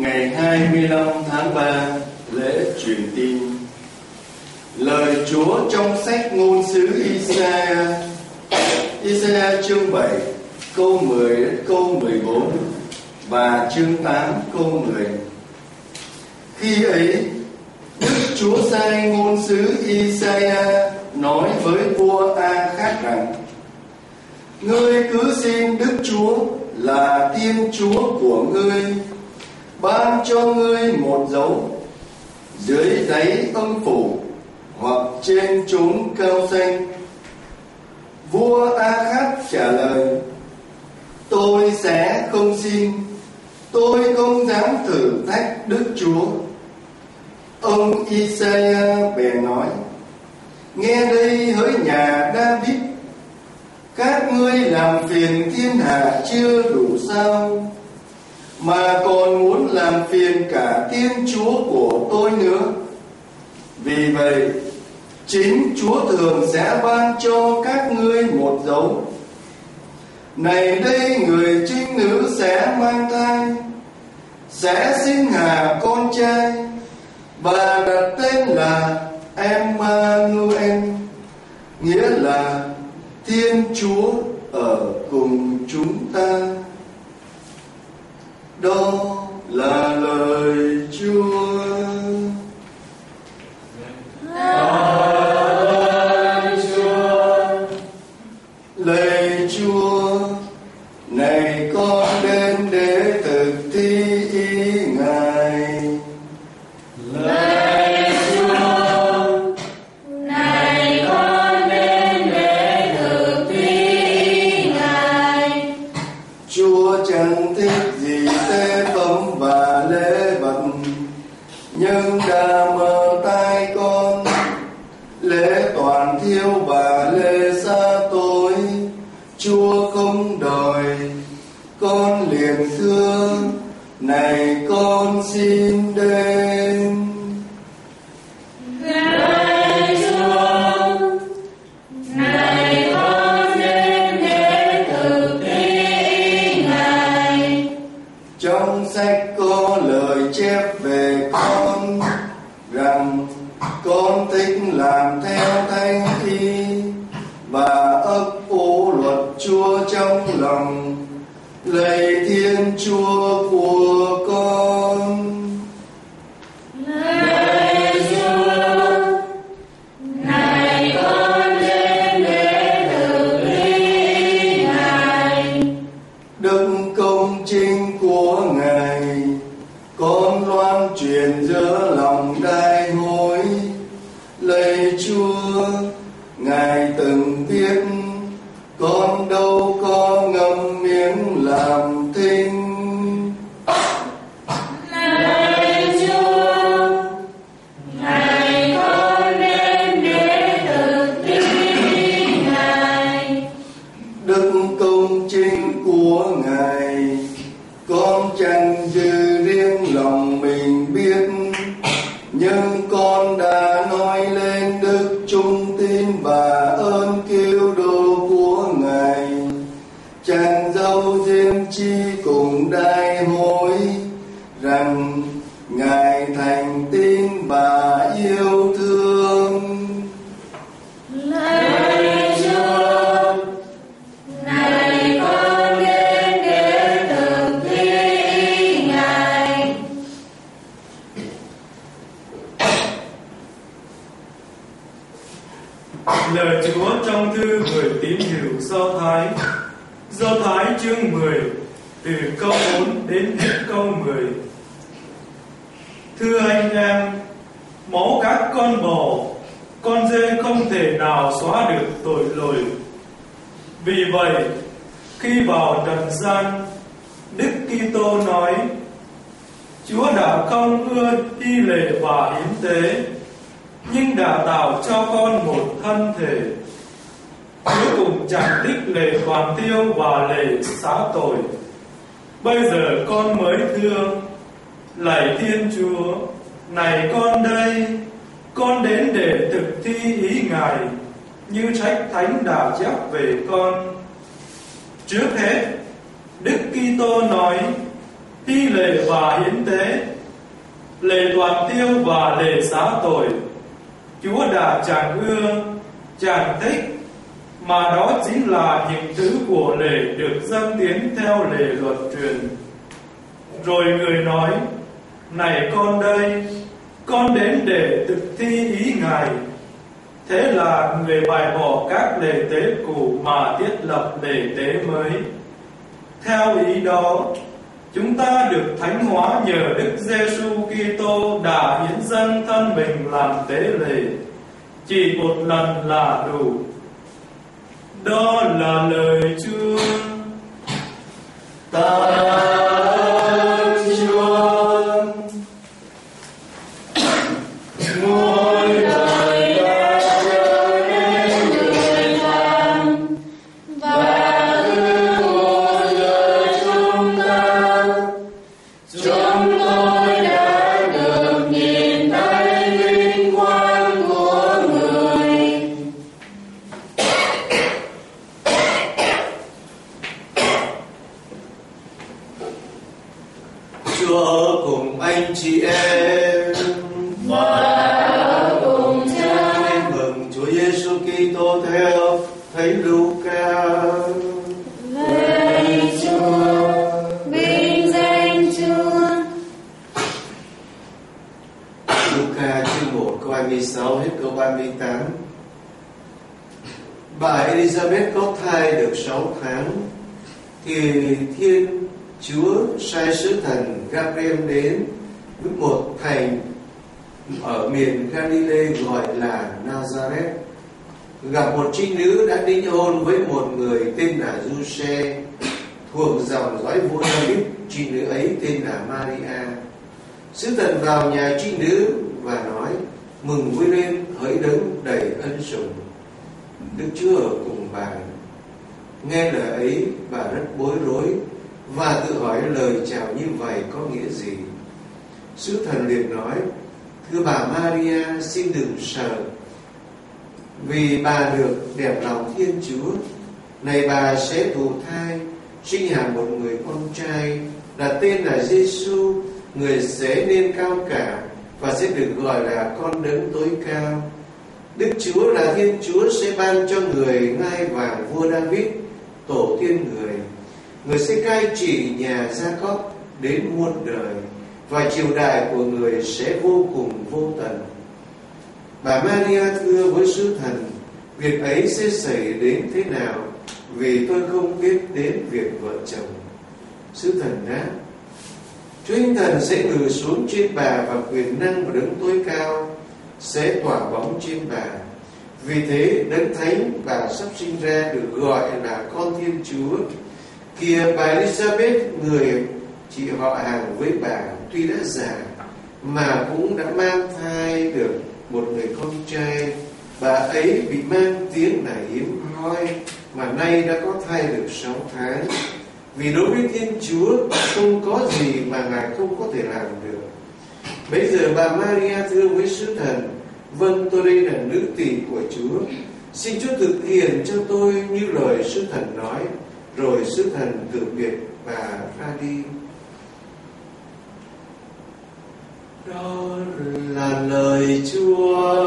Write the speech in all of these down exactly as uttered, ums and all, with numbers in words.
ngày hai mươi lăm tháng ba, lễ truyền tin. Lời Chúa trong sách ngôn sứ Isaiah, Isaiah chương bảy, câu mười đến câu mười bốn và chương tám, câu mười. Khi ấy, Đức Chúa sai ngôn sứ Isaiah nói với vua A-khát rằng: Ngươi cứ xin Đức Chúa là Thiên Chúa của ngươi ban cho ngươi một dấu dưới đáy âm phủ hoặc trên chốn cao xanh. Vua A-khát trả lời: Tôi sẽ không xin, tôi không dám thử thách Đức Chúa. Ông Isaiah bèn nói: Nghe đây hỡi nhà David, các ngươi làm phiền thiên hạ chưa đủ sao, mà còn muốn làm phiền cả Thiên Chúa của tôi nữa. Vì vậy, chính Chúa thường sẽ ban cho các ngươi một dấu. Này đây, người trinh nữ sẽ mang thai, sẽ sinh hà con trai, và đặt tên là Emmanuel, nghĩa là Thiên Chúa ở cùng chúng ta. Đó là lời Chúa. Lời Chúa, lời Chúa, này con đến để thực thi ý Ngài. Lời Chúa, này con đến để thực thi ý Ngài. Chúa chẳng thích gì tế phẩm và lễ vật, nhưng đã mở tai con lễ toàn thiêu và lễ xa tối. Chúa không đòi, con liền thưa: Này con xin đến. Lời Chúa, này con đến để thực thi ý Ngài. Trong sách có lời chép về con rằng con thích làm theo thánh ý và ấp ủ luật Chúa trong lòng. Lạy Thiên Chúa của con. Lời Chúa, này con đến để thực thi ý Ngài. Đức công chính của Ngài con loan truyền giữa lòng đại hội. Lạy Chúa, Ngài từng viết, con đâu có ngậm miệng làm thinh. Lạy Chúa, này con đến để thực thi ý Ngài. Đức công chính của Ngài con chẳng dư riêng lòng mình biết, nhưng con đã nói lên đức trung tín và ơn cứu độ của Ngài. Chẳng dâu diếm chi cùng đại hội rằng Ngài thành tín và yêu thương. Lạy Chúa, này con đến để thực thi ý Ngài. Lời Chúa trong thư gửi tín hữu Do Thái, Do Thái chương mười, từ câu bốn đến hết câu mười. Thưa anh em, máu các con bò, con dê không thể nào xóa được tội lỗi. Vì vậy, khi vào trần gian, Đức Kitô nói: Chúa đã không ưa hy lễ và hiến tế, nhưng đã tạo cho con một thân thể. Chúa cũng chẳng thích lễ toàn tiêu và lễ xá tội. Bây giờ con mới thưa: Lạy Thiên Chúa, này con đây, con đến để thực thi ý Ngài, như sách thánh đã chép về con. Trước hết, Đức Kitô nói: hy lễ và hiến tế lễ toàn tiêu và lễ xá tội, Chúa đã chẳng ưa, chẳng thích, mà đó chính là những thứ của lễ được dâng tiến theo lễ luật truyền. Rồi người nói: này con đây, con đến để thực thi ý Ngài. Thế là người bãi bỏ các lễ tế cũ mà thiết lập lễ tế mới. Theo ý đó, chúng ta được thánh hóa nhờ Đức Giêsu Kitô đã hiến dâng thân mình làm tế lễ, chỉ một lần là đủ. Đó là lời Chúa. Ta ơn Chúa. Muôn đời đã trở nên người làm và ước một giờ chúng ta, chúng tôi đã được nhìn thấy vinh quang của người. Chúa ở cùng anh chị em Và cùng cha. Tin mừng Chúa Giêsu Kitô theo Thánh Luca. Lạy Chúa, vinh danh Chúa. Luca chương một câu hai mươi sáu hết câu ba mươi tám. Bà Elizabeth có thai được sáu tháng thì Thiên Chúa sai sứ thần Gabriel đến với một thành ở miền Galilee gọi là Nazareth, gặp một trinh nữ đã đính hôn với một người tên là Giuse, thuộc dòng dõi vua David. Trinh nữ ấy tên là Maria. Sứ thần vào nhà trinh nữ và nói: mừng vui lên, hỡi đấng đầy ân sủng, Đức Chúa ở cùng bà. Nghe lời ấy, bà rất bối rối và tự hỏi lời chào như vậy có nghĩa gì. Sứ thần liền nói: thưa bà Maria, xin đừng sợ, vì bà được đẹp lòng Thiên Chúa. Này, bà sẽ thụ thai, sinh hạ một người con trai, đặt tên là Giêsu. Người sẽ nên cao cả và sẽ được gọi là con đấng tối cao. Đức Chúa là Thiên Chúa sẽ ban cho người ngai vàng vua David, tổ tiên người. Người sẽ cai trị nhà Gia-cóp đến muôn đời, và triều đại của người sẽ vô cùng vô tận. Bà Maria thưa với sứ thần: việc ấy sẽ xảy đến thế nào, vì tôi không biết đến việc vợ chồng. Sứ thần đáp: Chúa Thánh Thần sẽ ngự xuống trên bà, và quyền năng của đấng tối cao sẽ tỏa bóng trên bà. Vì thế đấng thánh bà sắp sinh ra được gọi là con Thiên Chúa. Kìa, bà Elizabeth, người chị họ hàng với bà, tuy đã già mà cũng đã mang thai được một người con trai. Bà ấy bị mang tiếng là hiếm hoi, mà nay đã có thai được sáu tháng. Vì đối với Thiên Chúa không có gì mà Ngài không có thể làm được. Bây giờ bà Maria thưa với sứ thần: vâng, tôi đây là nữ tỳ của Chúa, xin Chúa thực hiện cho tôi như lời sứ thần nói. Rồi sứ thần từ biệt bà ra đi. Đó là lời Chúa.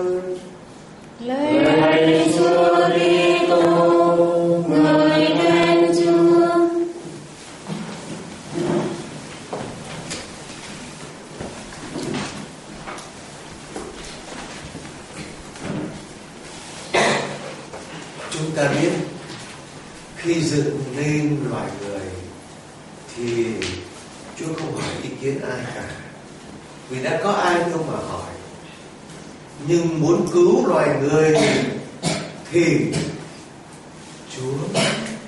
Lạy Chúa Kitô, người khen Chúa. Chúng ta biết khi dựng nên loài người thì Chúa không hỏi ý kiến ai cả, vì đã có ai đâu mà hỏi. Nhưng muốn cứu loài người thì Chúa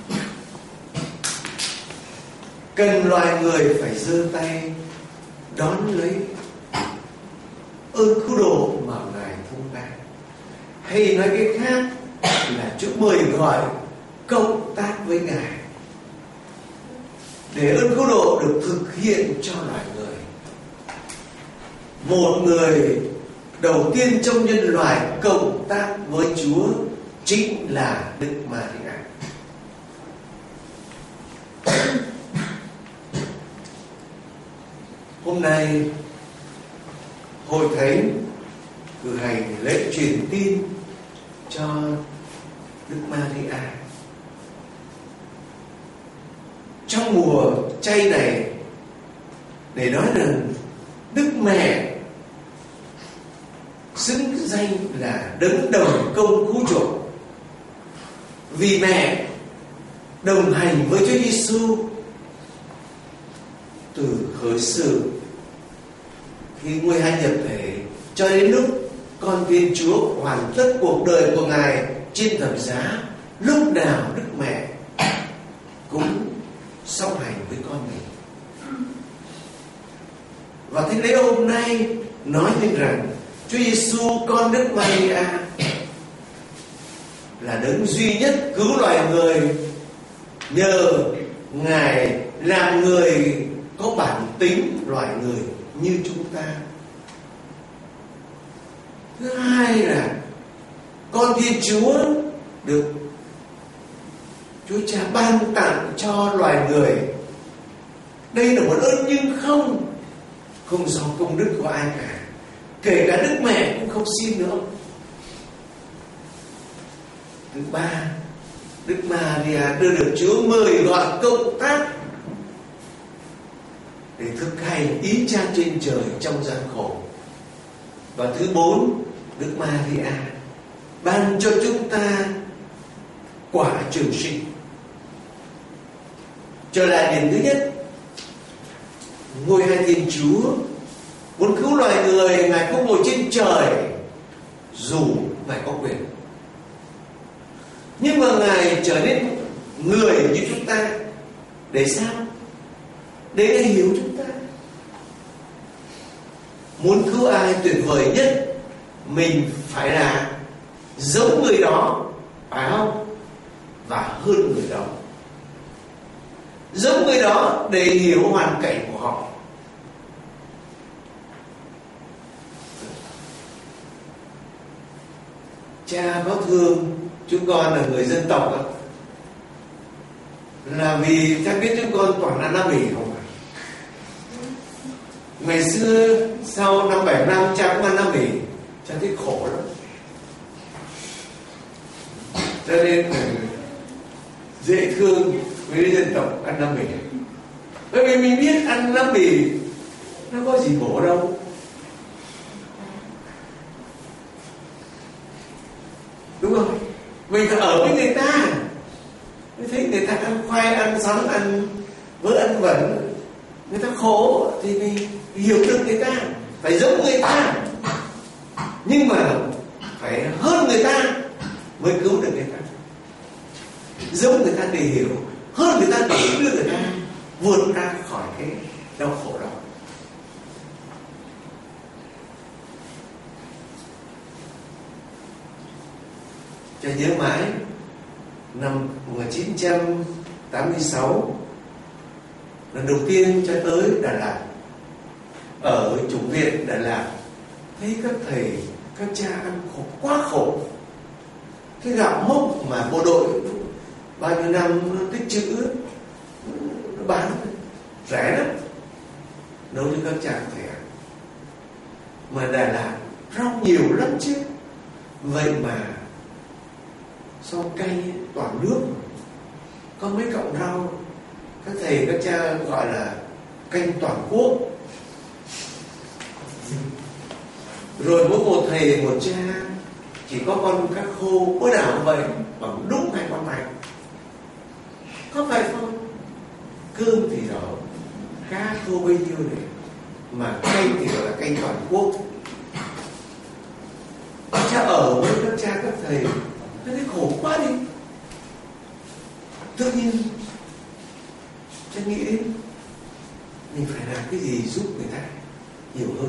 cần loài người phải giơ tay đón lấy ơn cứu độ mà Ngài thông ban. Hay nói cách khác là Chúa mời gọi cộng tác với Ngài để ơn cứu độ được thực hiện cho loài người. Một người đầu tiên trong nhân loại cộng tác với Chúa chính là Đức Maria. Hôm nay hội thánh cử hành lễ truyền tin cho Đức Maria. Trong mùa chay này, để nói rằng Đức Mẹ xứng danh là đấng đồng công cứu chuộc, vì mẹ đồng hành với Chúa Giêsu từ khởi sự khi Ngôi Hai nhập thể cho đến lúc con Thiên Chúa hoàn tất cuộc đời của Ngài trên thập giá. Lúc nào Đức Mẹ cũng song hành với con mình. Và thế lễ hôm nay nói thêm rằng Chúa Giêsu con Đức Maria là đấng duy nhất cứu loài người, nhờ Ngài làm người có bản tính loài người như chúng ta. Thứ hai là con Thiên Chúa được Chúa Cha ban tặng cho loài người. Đây là một ơn nhưng không Không do công đức của ai cả, kể cả Đức Mẹ cũng không xin nữa. Thứ ba, Đức Maria đưa được Chúa mời gọi cộng tác để thực hành ý Cha trên trời trong gian khổ. Và thứ bốn, Đức Maria ban cho chúng ta quả trường sinh. Trở lại điểm thứ nhất, Ngôi Hai Thiên Chúa muốn cứu loài người. Ngài không ngồi trên trời dù Ngài có quyền, nhưng mà Ngài trở nên người như chúng ta. Để sao? Để Ngài hiểu chúng ta. Muốn cứu ai tuyệt vời nhất, mình phải là giống người đó, phải không? Và hơn người đó. Giống người đó để hiểu hoàn cảnh của họ. Cha có thương chúng con là người dân tộc không? Là vì cha biết chúng con toàn là Nam Mỹ không phải? Ngày xưa sau năm bảy năm cha cũng ăn Nam Mỹ, cha thấy khổ lắm. Cho nên dễ thương với dân tộc ăn Nam Mỹ. Bởi vì mình biết ăn Nam Mỹ nó có gì bổ đâu. Đúng không? Mình phải ở với người ta, mới thấy người ta ăn khoai, ăn sắn, ăn vỡ, ăn vẩn, người ta khổ thì mình hiểu được người ta, phải giống người ta, nhưng mà phải hơn người ta mới cứu được người ta. Giống người ta để hiểu, hơn người ta để đưa người ta vượt ra khỏi cái đau khổ đó. Cha nhớ mãi năm một nghìn chín trăm tám mươi sáu, lần đầu tiên cha tới Đà Lạt, ở chủng viện Đà Lạt, thấy các thầy các cha ăn khổ, quá khổ. Cái gạo mốc mà bộ đội bao nhiêu năm nó tích trữ, nó bán rẻ lắm, nấu cho các cha thầy ăn. Mà Đà Lạt rau nhiều lắm chứ, vậy mà sau cay toàn nước, có mấy cọng rau các thầy các cha gọi là canh toàn quốc. Rồi mỗi một thầy một cha chỉ có con cá khô, bữa nào cũng vậy, bằng đúng hai con mạch. Có phải không? Cơm thì đó, cá khô bấy nhiêu này, mà canh thì gọi là canh toàn quốc. Cha ở với các cha các thầy, nó thấy khổ quá đi. Tự nhiên cha nghĩ đến mình phải làm cái gì giúp người ta nhiều hơn.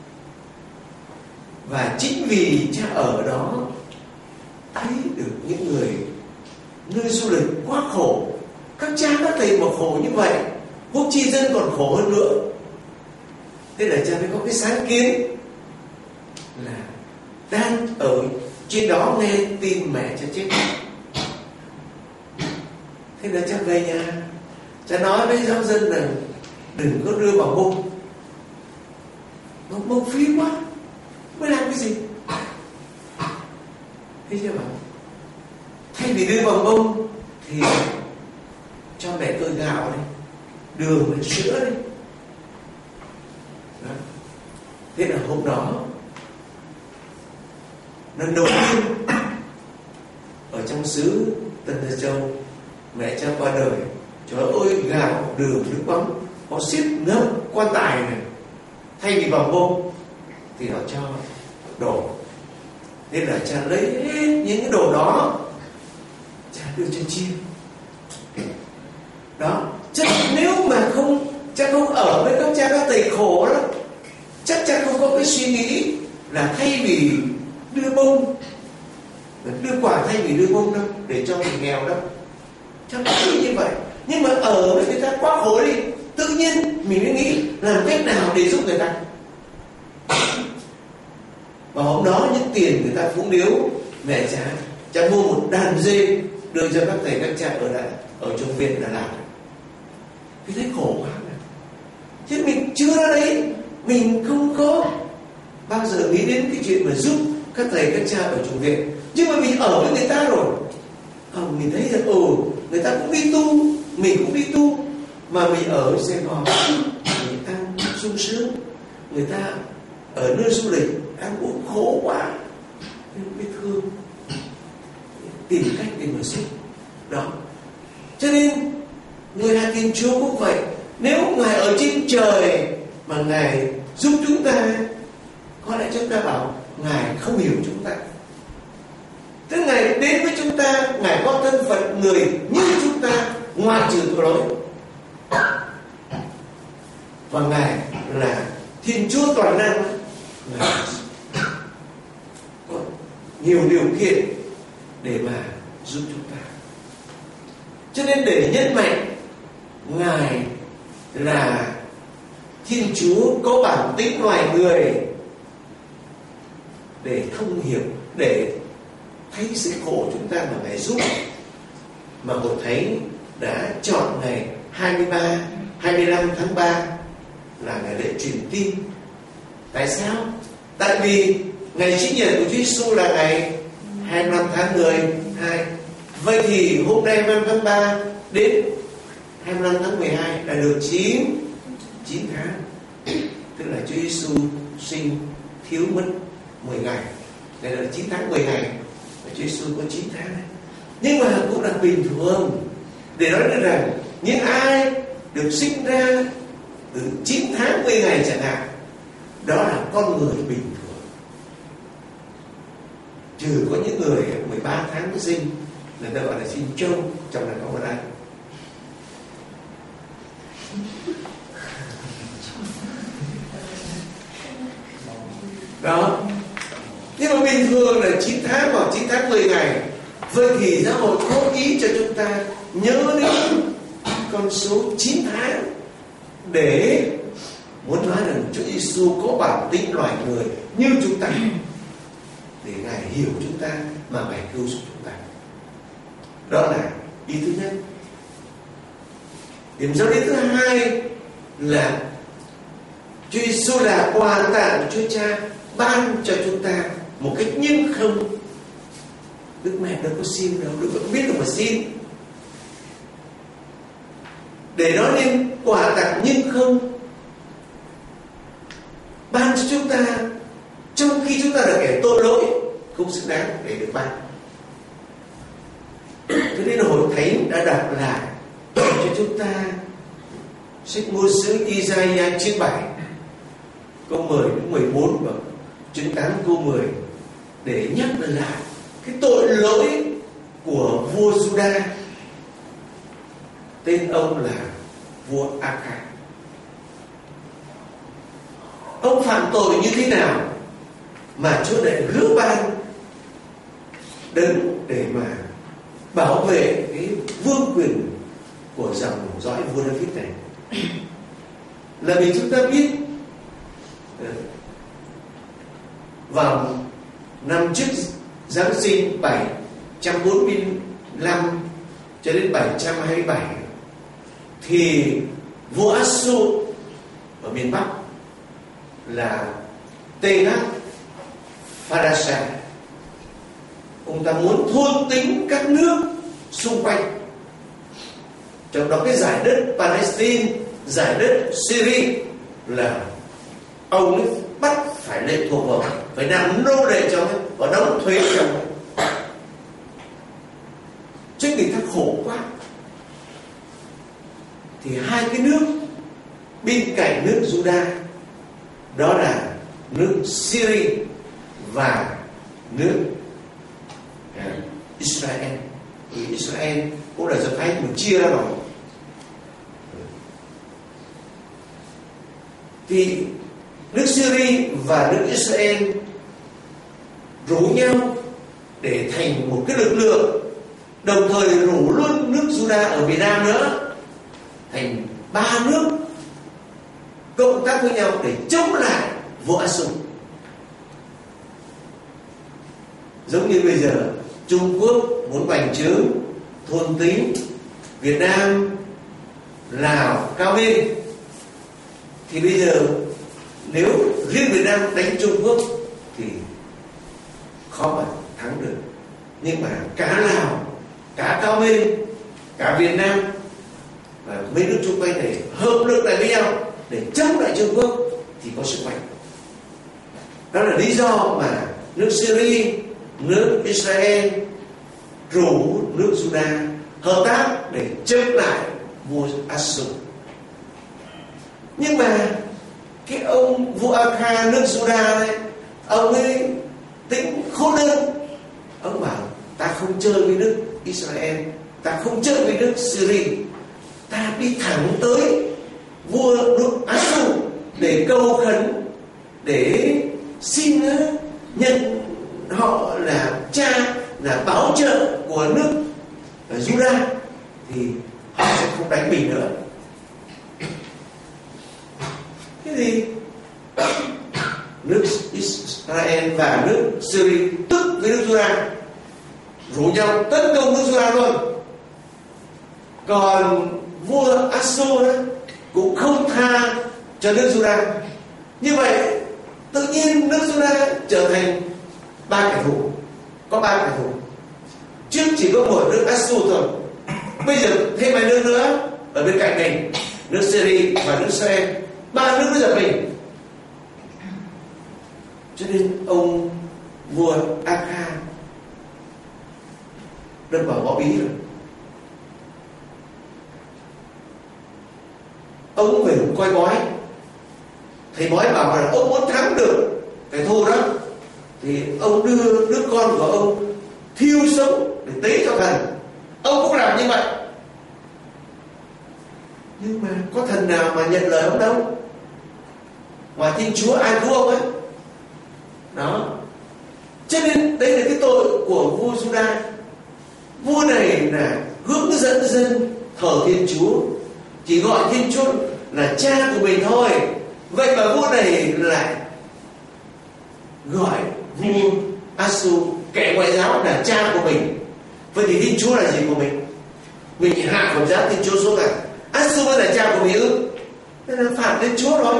Và chính vì cha ở đó thấy được những người nơi du lịch quá khổ, các cha các thầy mà khổ như vậy, quốc chi dân còn khổ hơn nữa. Thế là cha mới có cái sáng kiến là đang ở trên đó nghe tin mẹ cha chết. Thế là cha về nhà, cha nói với giáo dân là đừng có đưa vào mông, nó mông phí quá. mới làm cái gì? Thấy chưa bạn? Thay vì đưa bằng bông thì cho mẹ tôi gạo đi, đường đi, sữa đi. Đó. Thế là hôm đó lần đầu tiên ở trong xứ Tân Gia Châu, mẹ cha qua đời, trời ơi, gạo, đường, nước mắm họ xếp ngâm quan tài này, thay vì bằng bông thì họ cho đổ. Nên là cha lấy hết những cái đồ đó, cha đưa cho chim. Đó, chắc nếu mà không, cha không ở với các cha các thầy khổ đó, chắc cha không có cái suy nghĩ là thay vì đưa bông, đưa quả thay vì đưa bông đâu, để cho người nghèo đâu. Cha không nghĩ như vậy. Nhưng mà ở với người ta quá khổ đi, tự nhiên mình mới nghĩ làm cách nào để giúp người ta. Và hôm đó những tiền người ta phúng điếu, mẹ cha cha mua một đàn dê đưa cho các thầy các cha ở Đà, ở trong viện Đà Lạt. Vì thấy khổ quá này. Chứ mình chưa ra đấy, mình không có bao giờ nghĩ đến cái chuyện mà giúp các thầy các cha ở trong viện. Nhưng mà mình ở với người ta rồi, à, mình thấy rằng ồ, người ta cũng đi tu, mình cũng đi tu, mà mình ở Sài Gòn mình ăn sung sướng, người ta ở nơi du lịch ăn uống khổ quá, nên biết thương, tìm cách để mà giúp. Đó, cho nên người là Thiên Chúa cũng vậy. Nếu Ngài ở trên trời mà Ngài giúp chúng ta, có lẽ chúng ta bảo Ngài không hiểu chúng ta. Tức Ngài đến với chúng ta, Ngài có thân phận người như chúng ta, ngoại trừ tội lỗi. Và Ngài là Thiên Chúa toàn năng, Ngài có nhiều điều kiện để mà giúp chúng ta. Cho nên để nhấn mạnh Ngài là Thiên Chúa có bản tính loài người, để thông hiểu, để thấy sự khổ chúng ta mà Ngài giúp. Mà Hội Thánh đã chọn ngày hai mươi ba, hai mươi lăm tháng ba là ngày lễ truyền tin. Tại sao? Tại vì ngày sinh nhật của Chúa Giêsu là ngày hai mươi lăm tháng mười hai. Vậy thì hôm nay hai mươi lăm tháng ba đến hai mươi lăm tháng mười hai là được chín tháng. Tức là Chúa Giêsu sinh thiếu mất mười ngày. Đây là chín tháng mười ngày. Và Chúa Giêsu có chín tháng. Nhưng mà cũng là bình thường. Để nói được rằng những ai được sinh ra từ chín tháng mười ngày chẳng hạn, đó là con người bình thường. Trừ có những người mười ba tháng mới sinh, người ta gọi là sinh trâu, trong này có một anh. Đó. Nhưng mà bình thường là chín tháng hoặc chín tháng mười ngày. Vậy thì giáo hội có ý cho chúng ta nhớ đến con số chín tháng, để muốn nói rằng Chúa Giêsu có bản tính loài người như chúng ta, để Ngài hiểu chúng ta mà Ngài cứu giúp chúng ta. Đó là ý thứ nhất. Điểm giáo lý thứ hai là Chúa Giêsu là quà tặng Chúa Cha ban cho chúng ta một cách nhưng không. Đức Mẹ đâu có xin đâu, Đức Mẹ không biết đâu mà xin. Để nói nên quà tặng nhưng không ban cho chúng ta, trong khi chúng ta là kẻ tội lỗi, không xứng đáng để được ban. Thế nên Hội Thánh đã đọc lại cho chúng ta sách ngôn sứ Isaiah chương bảy câu mười đến mười bốn và chương tám câu mười, để nhắc lại cái tội lỗi của vua Juda. Tên ông là vua Aka. Ông phạm tội như thế nào mà Chúa lại hứa ban đấng để mà bảo vệ cái vương quyền của dòng dõi vua David này? Là vì chúng ta biết vào năm trước Giáng sinh bảy trăm bốn mươi lăm cho đến bảy trăm hai mươi bảy thì vua Asuр ở miền Bắc là Tê Gác Pharaoh. Ông ta muốn thôn tính các nước xung quanh, trong đó cái giải đất Palestine, giải đất Syria là ông ấy bắt phải lệ thuộc vào, phải làm nô lệ cho ấy, và đóng thuế cho ấy. Chứ người ta khổ quá. Thì hai cái nước bên cạnh nước Juda đó là nước Syria và nước Israel. Thì Israel cũng là Do Thái mà chia ra rồi. Thì nước Syria và nước Israel rủ nhau để thành một cái lực lượng, đồng thời rủ luôn nước Juda ở Việt Nam nữa, thành ba nước cộng tác với nhau để chống lại vua Asuр. Giống như bây giờ Trung Quốc muốn bành trướng thôn tính Việt Nam, Lào, Cao Minh, thì bây giờ nếu riêng Việt Nam đánh Trung Quốc thì khó mà thắng được. Nhưng mà cả Lào, cả Cao Minh, cả Việt Nam và mấy nước xung quanh này hợp lực lại với nhau để chống lại Trung Quốc thì có sức mạnh. Đó là lý do mà nước Syria, nước Israel rủ nước Juda hợp tác để chống lại vua Asuр. Nhưng mà cái ông vua Akha nước Juda này, ông ấy tính khôn hơn. Ông bảo ta không chơi với nước Israel, ta không chơi với nước Syria, ta đi thẳng tới vua nước Asuр để câu khấn, để xin nhận họ là cha, là bảo trợ của nước Juda, thì họ sẽ không đánh mình nữa. Thế thì nước Israel và nước Syria tức với nước Juda, rủ nhau tấn công nước Juda luôn. Còn vua Asuр cũng không tha cho nước Juda. Như vậy tự nhiên nước Juda trở thành ba kẻ thù, có ba kẻ thù. Trước chỉ có một nước Asuр thôi, bây giờ thêm hai nước nữa ở bên cạnh mình, nước Syria và nước Israel, ba nước nó giật mình. Cho nên ông vua Akha đâm vào bọ bí rồi. Ông về coi bói, thầy bói bảo là ông muốn thắng được kẻ thù đó thì ông đưa đứa con của ông thiêu sống để tế cho thần. Ông cũng làm như vậy, nhưng mà có thần nào mà nhận lời ông đâu. Ngoài Thiên Chúa ai cứu ông ấy. Đó. Cho nên đây là cái tội của vua Juda. Vua này là hướng dẫn dân thờ Thiên Chúa, chỉ gọi Thiên Chúa là cha của mình thôi. Vậy mà vua này lại gọi vua Asuр, kẻ ngoại giáo, là cha của mình. Vậy thì Thiên Chúa là gì của mình? Mình hạ phẩm giá Thiên Chúa xuống à? Asur mới là cha của mình ư? Nên là phạm đến Chúa rồi.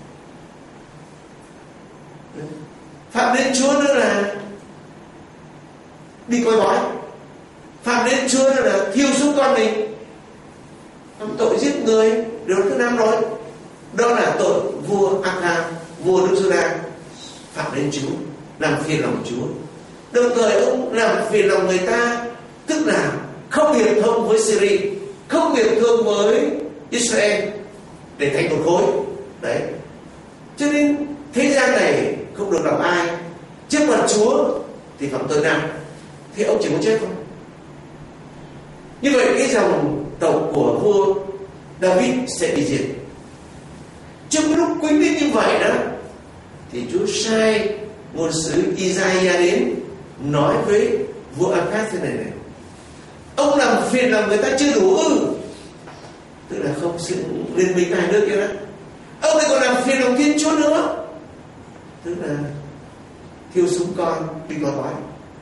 Phạm đến Chúa nữa là đi coi bói, phạm đến Chúa nữa là thiêu sống con mình, phạm tội giết người điều thứ năm rồi. Đó là tội vua Akha, vua nước Juda, phạm đến Chúa, làm phiền lòng Chúa. Đồng thời ông làm phiền lòng người ta, tức là không hiệp thông với Syria, không hiệp thông với Israel để thành một khối. Đấy. Cho nên thế gian này không được làm ai. Trước mặt Chúa thì phạm tội nặng, thì ông chỉ muốn chết thôi. Như vậy cái dòng tộc của vua David sẽ bị diệt. Trong lúc quý biết như vậy đó, thì Chúa sai ngôn sứ Isaiah đến nói với vua Akha thế này này: ông làm phiền lòng người ta chưa đủ ư? Tức là không sự liên minh hai nước kia đó. Ông ấy còn làm phiền lòng Thiên Chúa nữa, tức là thiêu súng con, đi coi bói,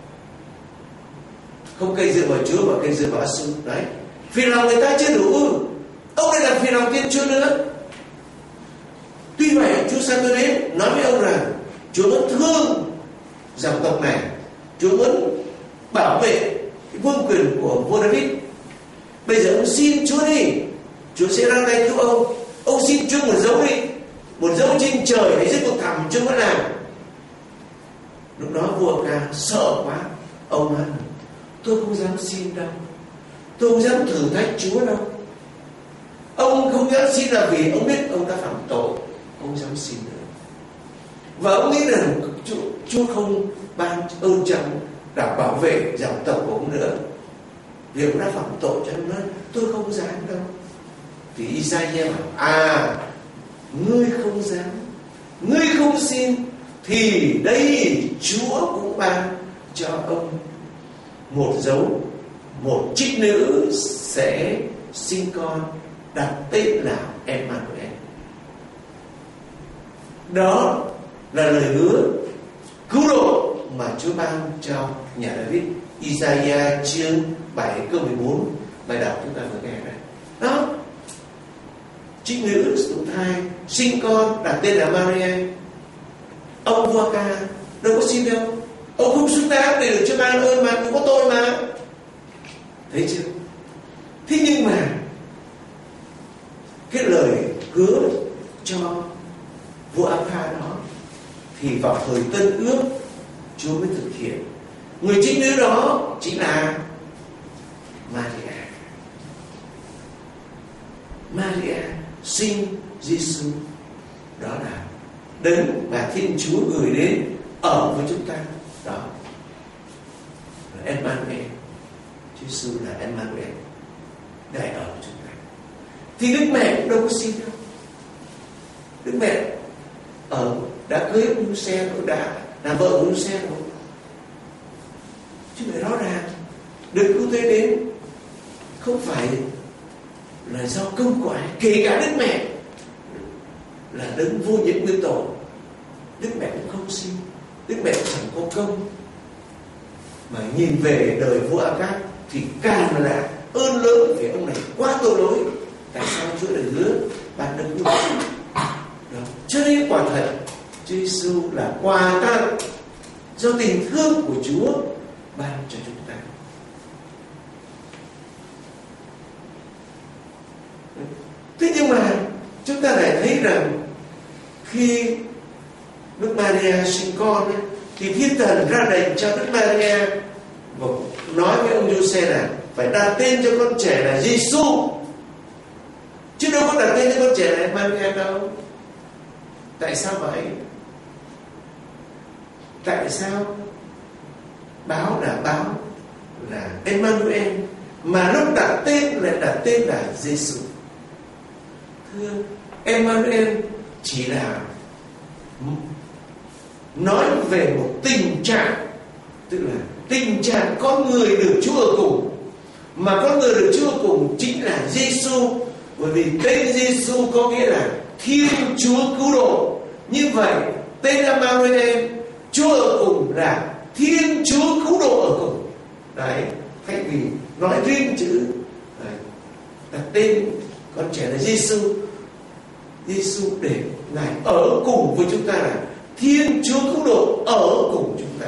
không cây dựa vào Chúa mà cây dựa vào Asuр. Đấy, phiền lòng người ta chưa đủ ư? Ông ấy làm phiền lòng Thiên Chúa nữa. Tuy vậy Chúa sai tôi đến nói với ông rằng Chúa vẫn thương dòng tộc này. Chúa muốn bảo vệ cái vương quyền của vua David. Bây giờ ông xin Chúa đi, Chúa sẽ ra tay cứu ông. Ông xin Chúa một dấu đi, một dấu trên trời hay dưới vực thẳm Chúa vẫn làm. Lúc đó vua ca sợ quá, ông nói tôi không dám xin đâu, tôi không dám thử thách Chúa đâu. Ông không dám xin là vì ông biết ông đã phạm tội, ông dám xin nữa. Và ông nghĩ rằng Chúa, Chúa không ban ơn cho ông đảm bảo vệ dòng tộc của ông nữa, vì ông đã phạm tội. Cho nên nói tôi không dám đâu. Thì Isaiah bảo à, ngươi không dám, ngươi không xin, thì đây Chúa cũng ban cho ông một dấu, một trích nữ sẽ sinh con, đặt tên là Emmanuel. Đó là lời hứa cứu độ mà Chúa ban cho nhà David. Isaiah chương bảy câu mười bốn, bài đọc chúng ta vừa nghe đây. Đó, trích nữ thụ thai sinh con, đặt tên là Maria. Ông vua ca đâu có xin đâu, ông không xứng đáng để được cho ban ơn mà, cũng có tôi mà. Thấy chưa? Thế nhưng mà cái lời hứa cho vua A-kha đó thì vào thời Tân Ước Chúa mới thực hiện. Người trích nữ đó chính là Maria. Maria sinh Giêsu, đó là đấng mà Thiên Chúa gửi đến ở với chúng ta. Đó là Emmanuel. Chúa Giêsu là Emmanuel, Ngài ở với chúng ta. Thì Đức Mẹ cũng đâu có xin đâu. Đức Mẹ ở đã cưới ông Giuse, đã là vợ của ông Giuse rồi. Chứ phải rõ ràng được cứu thế đến không phải là do công quả. Kể cả Đức Mẹ là đấng vô nhiễm nguyên tội, Đức Mẹ cũng không xin. Đức Mẹ cũng chẳng có công. Mà nhìn về đời vua A-các thì càng là ơn lớn vì ông này quá tội lỗi. Tại sao Chúa lại hứa ban đấng cứu độ? Cho nên quả thật Chúa Giêsu là quà tặng do tình thương của Chúa ban cho chúng ta. Thế nhưng mà chúng ta lại thấy rằng khi Đức Maria sinh con ấy, thì Thiên Thần ra lệnh cho Đức Maria và nói với ông Giuse là phải đặt tên cho con trẻ là Giêsu, chứ đâu có đặt tên cho con trẻ là Emmanuel đâu. Tại sao vậy? Tại sao báo là báo là Emmanuel mà lúc đặt tên lại đặt tên là Giêsu? Thưa, Emmanuel chỉ là nói về một tình trạng, tức là tình trạng con người được Chúa ở cùng, mà con người được Chúa ở cùng chính là Giêsu, bởi vì tên Giêsu có nghĩa là Thiên Chúa cứu độ. Như vậy tên Emmanuel, Chúa ở cùng là Thiên Chúa cứu độ ở cùng. Đấy, thay vì nói riêng chữ đấy, đặt tên con trẻ là Giêsu, Giêsu để Ngài ở cùng với chúng ta là Thiên Chúa cứu độ ở cùng chúng ta.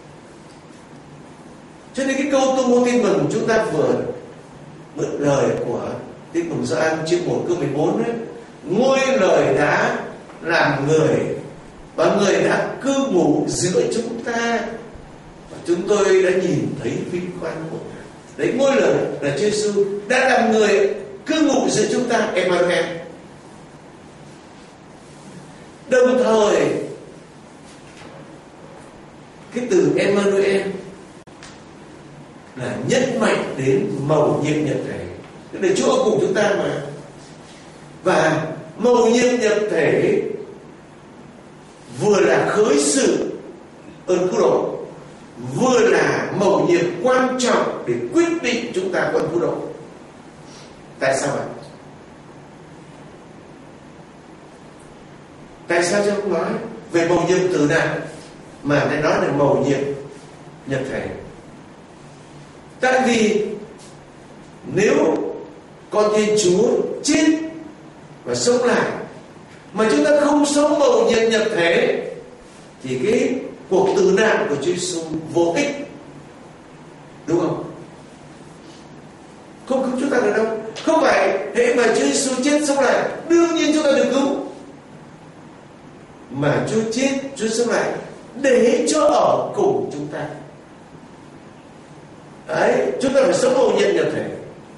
Cho nên cái câu tuyên bố tin mừng chúng ta vừa mượn lời của tin mừng Gioan chương một câu mười bốn đấy, ngôi lời đã làm người và người đã cư ngụ giữa chúng ta, và chúng tôi đã nhìn thấy vinh quang của Ngài. Đấy, ngôi lời là Chúa Giêsu đã làm người cư ngụ giữa chúng ta, Emmanuel. Đồng thời cái từ Emmanuel là nhấn mạnh đến mầu nhiệm nhập thể, tức là Chúa ở cùng chúng ta mà. Và mầu nhiệm nhập thể vừa là khởi sự ơn cứu độ, vừa là mầu nhiệm quan trọng để quyết định chúng ta có cứu độ. Tại sao vậy? Tại sao chứ không nói về mầu nhiệm từ nào mà lại nói là mầu nhiệm nhập thể? Tại vì nếu con Thiên Chúa chết và sống lại mà chúng ta không sống mầu nhiệm nhập thể thì cái cuộc tử nạn của Chúa Giêsu vô ích, đúng không? Không cứu chúng ta được đâu. Không phải hễ mà Chúa Giêsu chết sống lại đương nhiên chúng ta được cứu, mà Chúa chết, Chúa sống lại để cho ở cùng chúng ta. Đấy, chúng ta phải sống hầu nhiệm nhập thể.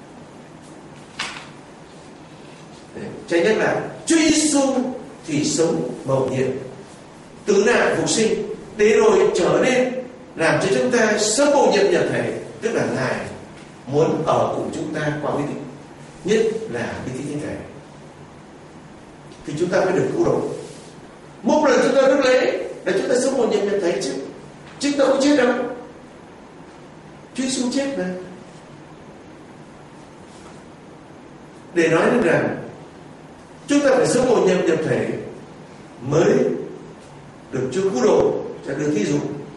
Trái nhất là Chúa Giêsu thì sống mầu nhiệm, tử nạn phục sinh, để rồi trở nên làm cho chúng ta sống hầu nhiệm nhập thể, tức là Ngài muốn ở cùng chúng ta qua bí tích, nhất là bí tích thánh thể, thì chúng ta mới được cứu độ. Một lần chúng ta rước lễ là chúng ta sống hầu nhiệm nhập thể chứ, chúng ta không chết đâu. Chúa Giêsu chết mà. Để nói được rằng chúng ta phải sống hầu nhiệm nhập thể mới được Chúa cứu độ. Cho đưa thí dụ,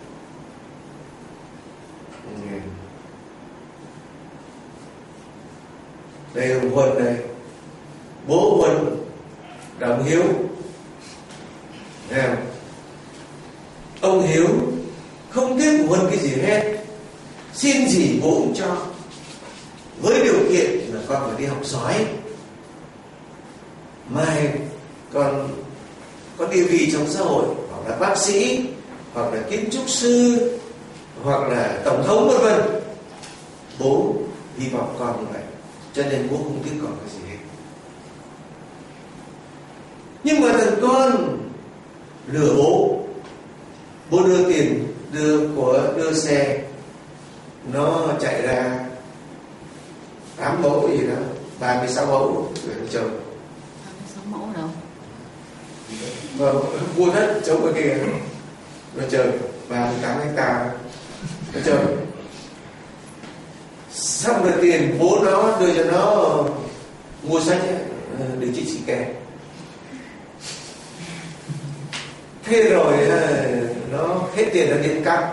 đây ông Huân đây, bố Huân Đồng Hiếu, nghe không? Ông Hiếu không tiếc của Huân cái gì hết, xin gì bố cũng cho, với điều kiện là con phải đi học giỏi, mai con có địa vị trong xã hội, hoặc là bác sĩ, hoặc là kiến trúc sư, hoặc là tổng thống vân vân. Bố hy vọng con như vậy, cho nên bố không tiếc còn cái gì hết. Nhưng mà thằng con lừa bố, bố đưa tiền, đưa của đưa xe, nó chạy ra tám mẫu gì đó, ba mươi sáu mẫu rồi nó chơi. ba mươi sáu mẫu đâu? Vâng, mua đất chống ở kia nó chơi ba mươi tám hectare nó chơi. Xong rồi tiền bố nó đưa cho nó mua sách để chị sĩ kè. Thế rồi nó hết tiền nó đi cắp,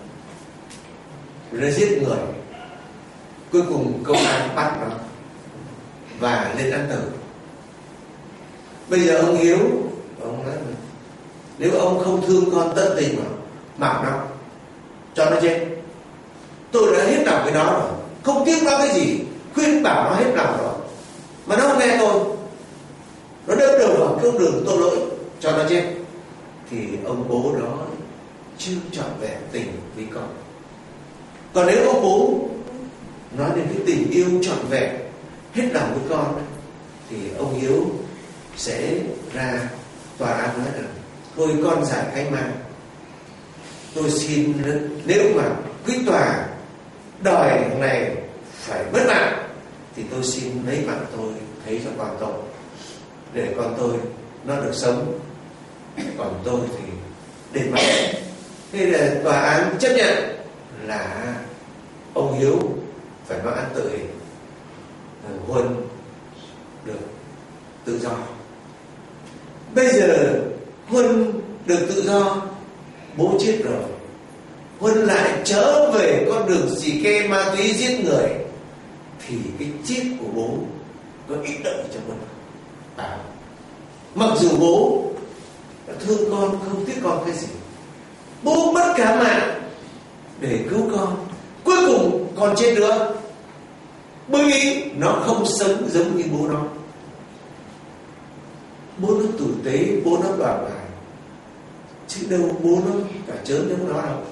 nó giết người. Cuối cùng công an bắt nó và lên án tử. Bây giờ ông Hiếu, ông nói nếu ông không thương con tận tình mà mặc nó, cho nó chết. Tôi đã hết lòng với nó rồi, không tiếc nó cái gì, khuyên bảo nó hết lòng rồi, mà nó không nghe tôi, nó đâm đầu vào cái đường tội lỗi, cho nó chết. Thì ông bố đó chưa trọn vẹn tình với con. Còn nếu ông bố nói đến cái tình yêu trọn vẹn hết lòng với con, thì ông Hiếu sẽ ra tòa án nói rằng thôi con giải khai mạng, tôi xin, nếu mà quý tòa đòi thằng này phải mất mạng thì tôi xin lấy mạng tôi thấy cho con tôi, để con tôi nó được sống, còn tôi thì để mạng. Thế là tòa án chấp nhận là ông Hiếu phải mang án tử hình, Huân được tự do. Bây giờ Huân được tự do, bố chết rồi, Huân lại trở về con đường xì ke ma túy giết người, thì cái chết của bố có ích lợi cho Huân à, mặc dù bố thương con, không tiếc con cái gì, bố mất cả mạng để cứu con, cuối cùng con chết nữa, bởi vì nó không sống giống như bố nó. Bố nó tử tế, bố nó bảo là chứ đâu bố nó cả chớn giống nó đâu.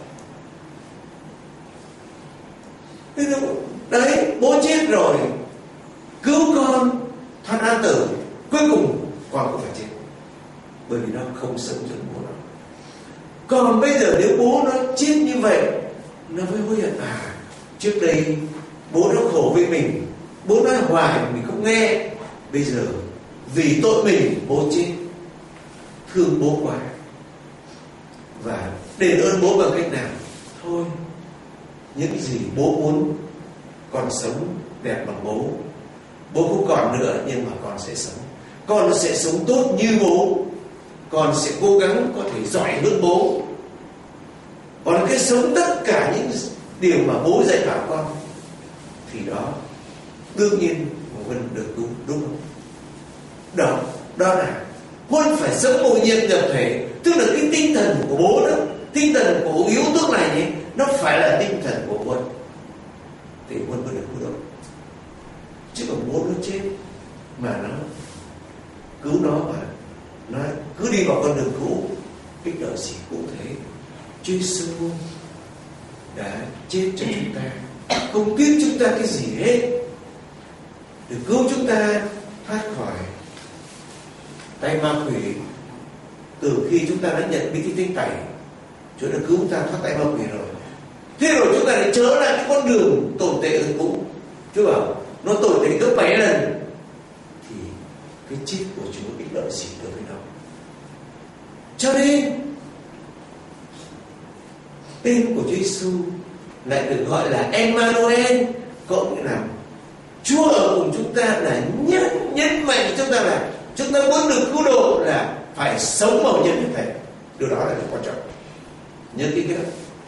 Thế đâu, đấy, bố chết rồi, cứu con thoát án tử, cuối cùng con cũng phải chết, bởi vì nó không sống giống bố nó. Còn bây giờ nếu bố nó chết như vậy, nó mới hối hận à, trước đây bố nó khổ với mình, bố nói hoài mình không nghe, bây giờ vì tội mình bố chết, thương bố quá, và đền ơn bố bằng cách nào? Thôi, những gì bố muốn con sống đẹp bằng bố, bố không còn nữa nhưng mà con sẽ sống, con nó sẽ sống tốt như bố, con sẽ cố gắng có thể giỏi hơn bố. Còn cái sống tất cả những điều mà bố dạy bảo con, thì đó đương nhiên Huân được cứu, đúng không? Đó, đó là Huân phải sống hầu nhiệm nhập thể, tức là cái tinh thần của bố đó tinh thần của yếu tước này nhé, nó phải là tinh thần của quân thì quân mới được cứu độ. Chứ còn bố nó chết mà nó cứu nó mà nó cứ đi vào con đường cũ, ích lợi gì cũng thế. Chúa Giêsu đã chết cho chúng ta, không tiếc chúng ta cái gì hết, để cứu chúng ta thoát khỏi tay ma quỷ. Từ khi chúng ta đã nhận bí tích thánh tẩy, Chúa đã cứu chúng ta thoát tay ma quỷ rồi. Thế rồi chúng ta lại trở lại cái con đường tồi tệ hơn cũ. Chúa bảo nó tồi tệ gấp bảy lần, thì cái chết của Chúa ích lợi gì đối với nó. Cho nên tên của Chúa Giêsu lại được gọi là Emmanuel, có nghĩa là Chúa ở cùng chúng ta, là nhấn nhấn mạnh chúng ta là chúng ta muốn được cứu độ là phải sống mầu nhiệm như thế. Điều đó là điều quan trọng. Nhớ kỹ cái đó.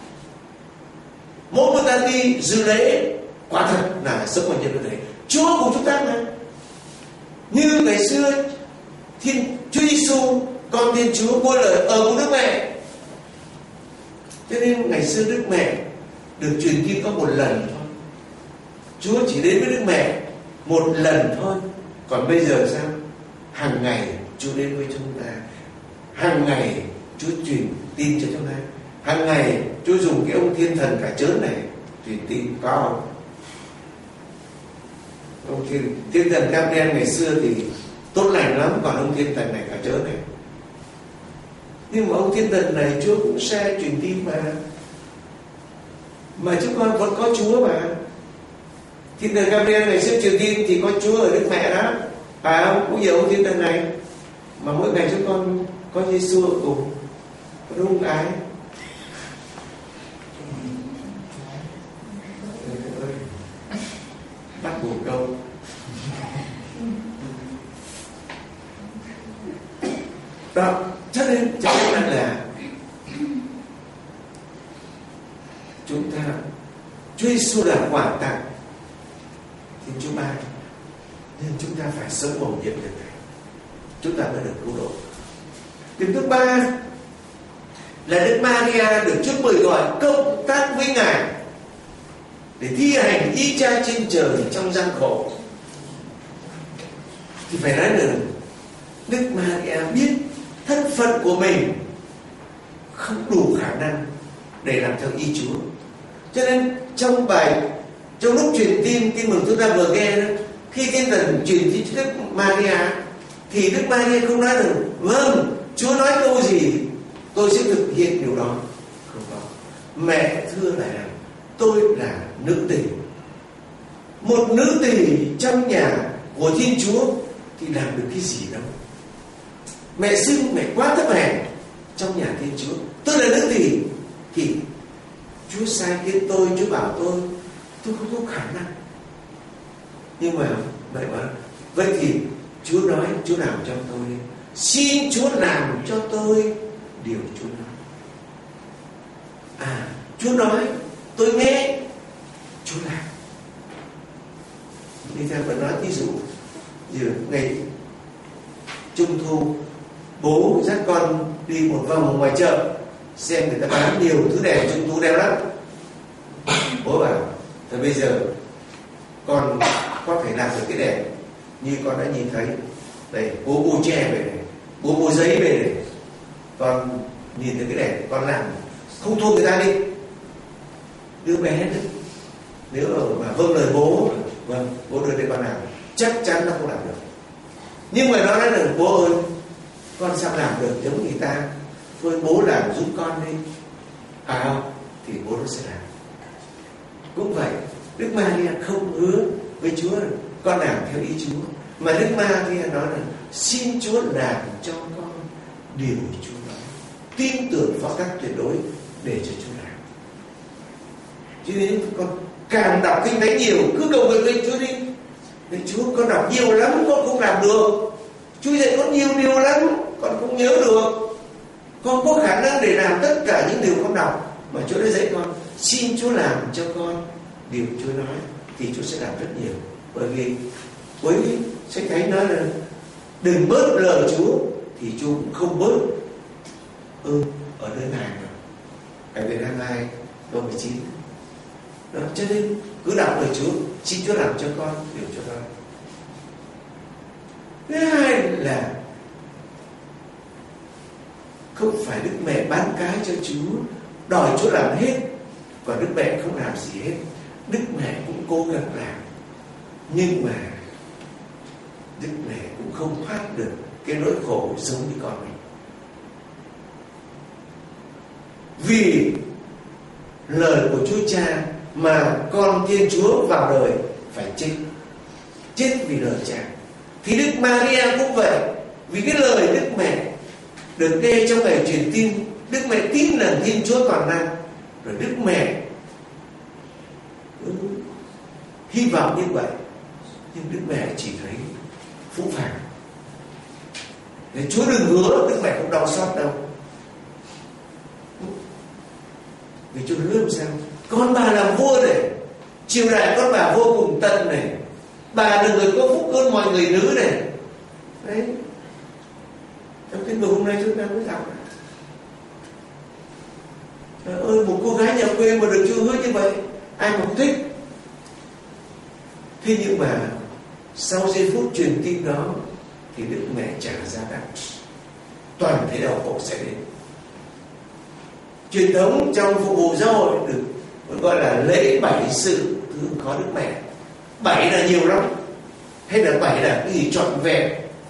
Mỗi một ta đi dự lễ quả thật là sống mầu nhiệm như thế. Chúa cùng chúng ta mà. Như ngày xưa Thiên Chúa Giêsu, con Thiên Chúa mua lời ở cùng Đức Mẹ. Cho nên ngày xưa Đức Mẹ được truyền tin có một lần thôi. Chúa chỉ đến với Đức Mẹ một lần thôi. Còn bây giờ sao? Hàng ngày Chúa đến với chúng ta. Hàng ngày Chúa truyền tin cho chúng ta. Hàng ngày Chúa dùng cái ông thiên thần cả chớn này truyền tin, có không? Ông thiên, thiên thần Gabriel ngày xưa thì tốt lành lắm, còn ông thiên thần này cả chớn này. Nhưng mà ông thiên thần này Chúa cũng sẽ truyền tin mà. Mà chúng con vẫn có Chúa mà. Thiên thần Gabriel ngày xưa truyền tin thì có Chúa ở Đức Mẹ đó, phải không? Cũng nhiều ông thiên thần này. Mà mỗi ngày chúng con có Giêsu ở cùng, có đúng không ái? Bắt buộc câu. Đó, cho nên cho nên là chúng ta, Chúa Giêsu là quà tặng Thiên Chúa ban, nên chúng ta phải sống mầu nhiệm được này, chúng ta mới được cứu độ. Điểm thứ ba là Đức Maria được Chúa mời gọi cộng tác với Ngài để thi hành ý Cha trên trời trong gian khổ. Thì phải nói là Đức Maria biết thân phận của mình không đủ khả năng để làm theo ý Chúa. Cho nên trong bài, trong lúc truyền tin tin mừng chúng ta vừa nghe đó, khi thiên thần truyền tin cho Đức Maria thì Đức Maria không nói rằng vâng, Chúa nói câu gì tôi sẽ thực hiện điều đó. Không có. Mẹ thưa là tôi là nữ tỳ. Một nữ tỳ trong nhà của Thiên Chúa thì làm được cái gì đâu. Mẹ xưng mẹ quá thấp hèn trong nhà Thiên Chúa. Tôi là nữ tỳ thì Chúa sai khiến tôi, Chúa bảo tôi, tôi không có khả năng. Nhưng mà mẹ bảo vậy thì Chúa nói, Chúa làm cho tôi, xin Chúa làm cho tôi điều Chúa nói. À, Chúa nói, tôi nghe, Chúa làm. Bây giờ vẫn nói ví dụ giờ ngày Trung thu, bố dắt con đi một vòng ngoài chợ xem người ta bán nhiều thứ đèn Trung thu đẹp lắm. Bố bảo thôi bây giờ con có thể làm được cái đèn như con đã nhìn thấy. Đây, bố mua tre về này, bố mua giấy về này, con nhìn thấy cái đèn con làm không thua người ta đi. Đứa bé nữa, nếu mà vâng lời bố, vâng bố đưa đến con làm, chắc chắn nó không làm được. Nhưng mà nó nói là bố ơi, con sao làm được giống người ta, thôi bố làm giúp con đi, phải không? Thì bố nó sẽ làm. Cũng vậy, Đức Maria không hứa với Chúa con làm theo ý Chúa, mà Đức Maria nói là xin Chúa làm cho con điều Chúa nói, tin tưởng phó thác tuyệt đối để cho Chúa làm. Cho nên con càng đọc kinh thánh nhiều, cứ cầu nguyện với Chúa đi. Để Chúa con đọc nhiều lắm con không làm được, Chúa dạy con nhiều điều lắm con không nhớ được, con có khả năng để làm tất cả những điều con đọc mà Chúa đã dạy con. Xin Chúa làm cho con điều Chúa nói, thì Chúa sẽ làm rất nhiều. Bởi vì với sách thánh nói là đừng bớt lời Chúa, thì Chúa cũng không bớt ơn ở nơi Ngài mà. Ở Việt Nam hai câu mười chín. Đó, cho nên cứ đọc lời Chúa, xin Chúa làm cho con điều cho con. Thứ hai là không phải Đức Mẹ bán cái cho Chúa, đòi Chúa làm hết, còn Đức Mẹ không làm gì hết. Đức Mẹ cũng cố gắng làm, nhưng mà Đức Mẹ cũng không thoát được cái nỗi khổ giống như con mình. Vì lời của Chúa Cha mà con Thiên Chúa vào đời phải chết, chết vì lời Cha. Thì Đức Maria cũng vậy, vì cái lời Đức Mẹ được nghe trong ngày truyền tin, Đức Mẹ tin là Thiên Chúa toàn năng, rồi Đức Mẹ ừ, hy vọng như vậy, nhưng Đức Mẹ chỉ thấy phũ phàng. Để Chúa đừng hứa, Đức Mẹ không đau xót đâu. Vì Chúa hứa làm sao? Con bà làm vua này, triều đại con bà vô cùng tận này, bà là người có phúc hơn mọi người nữ này. Đấy, trong tin mừng hôm nay chúng ta mới đọc. Trời ơi, một cô gái nhà quê mà được Chúa hứa như vậy, ai mà không thích. Thế nhưng mà sau giây phút truyền tin đó thì Đức Mẹ trả giá đắt, toàn thể đau khổ sẽ đến. Truyền thống trong phục vụ giáo hội được gọi là lễ bảy sự thứ có Đức Mẹ. Bảy là nhiều lắm, hay là bảy là cái gì trọn vẹn,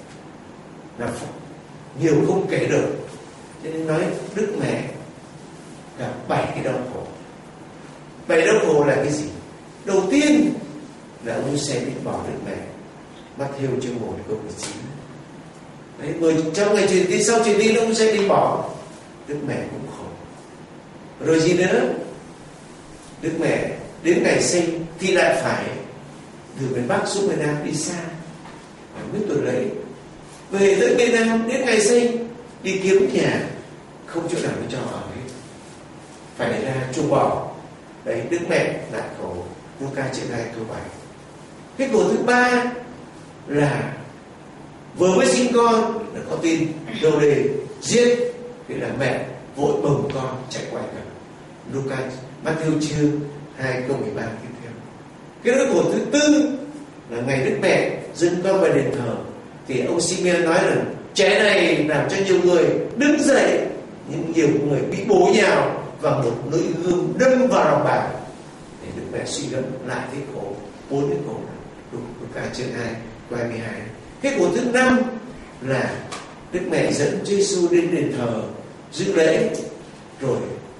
là nhiều không kể được. Cho nên nói Đức Mẹ gặp bảy cái đau khổ. Bảy đau khổ là cái gì? Đầu tiên là ông sẽ định bỏ Đức Mẹ. Matthew chương một câu mười chín. Đấy, người trong ngày truyền tin, sau truyền tin ông sẽ định bỏ. Đức Mẹ cũng khổ. Rồi gì nữa? Đức Mẹ đến ngày sinh thì lại phải từ miền Bắc xuống miền Nam đi xa, phải biết tuổi lấy. Về tới miền Nam đến ngày sinh đi kiếm nhà, không chỗ nào để cho ở hết, phải để ra chuồng bò. Đấy, Đức Mẹ lại khổ. Luca chương hai câu bảy. Cái khổ thứ ba là vừa mới sinh con là có tin đâu đề giết, thế là mẹ vội bồng con chạy quay cả. Luca Matthew chương hai câu mười ba tiếp theo. Cái nỗi khổ thứ tư là ngày Đức Mẹ dâng con vào đền thờ, thì ông Simeon nói là trẻ này làm cho nhiều người đứng dậy, nhưng nhiều người bị bổ nhào và một lưỡi gươm đâm vào lòng bà. Để Đức Mẹ suy gẫm lại cái khổ, bốn cái khổ Luca chương hai câu hai mươi hai. Cái khổ thứ năm là Đức Mẹ dẫn Chúa Giêsu đến đền thờ dự lễ, rồi